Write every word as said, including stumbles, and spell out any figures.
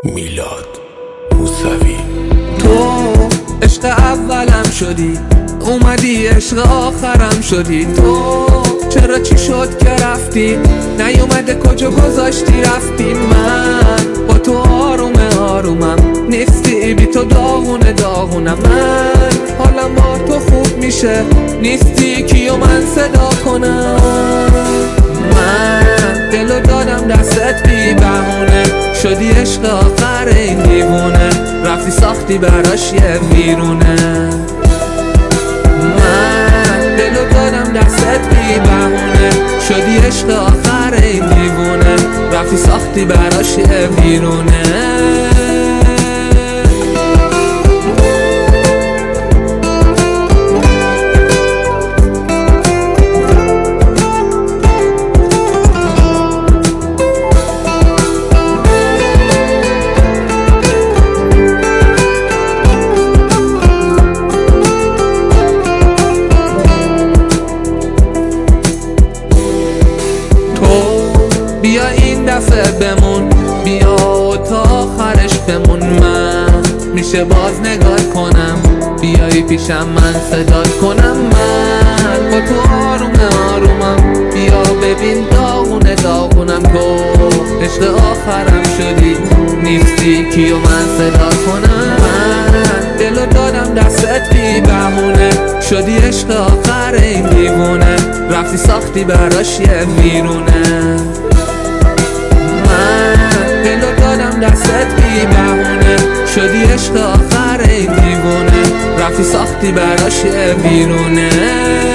میلاد موسوی. تو عشق اولم شدی، اومدی عشق آخرم شدی. تو چرا چی شد که رفتی؟ نیومده کجا گذاشتی رفتی؟ من با تو آروم آرومم نیستی، بی تو داغونه داغونم. من حالم با تو خوب میشه، نیستی کیو من صدا کنم؟ من دلو دادم دستت بی بهونه، شدی عشق آخر این دیوونه، رفتی ساختی براش یه ویرونه. من دلو دادم دستت بی بهونه، شدی عشق آخر این دیوونه، رفتی ساختی براش یه ویرونه. بیا این دفعه بمون، بیا تا آخرش بمون. من میشه باز نگاه کنم، بیایی پیشم من صدات کنم. من با تو آروم آرومم، بیا ببین داغونه داغونم. گفت عشق آخرم شدی، نیستی کیو من صدا کنم؟ من دلو دادم دستت بی بهونه، شدی عشق آخر این دیوونه، رفتی ساختی براش یه ویرونه. دستت بی بهونه، شدی عشق آخر این دیوونه، رفتی ساختی براش یه ویرونه.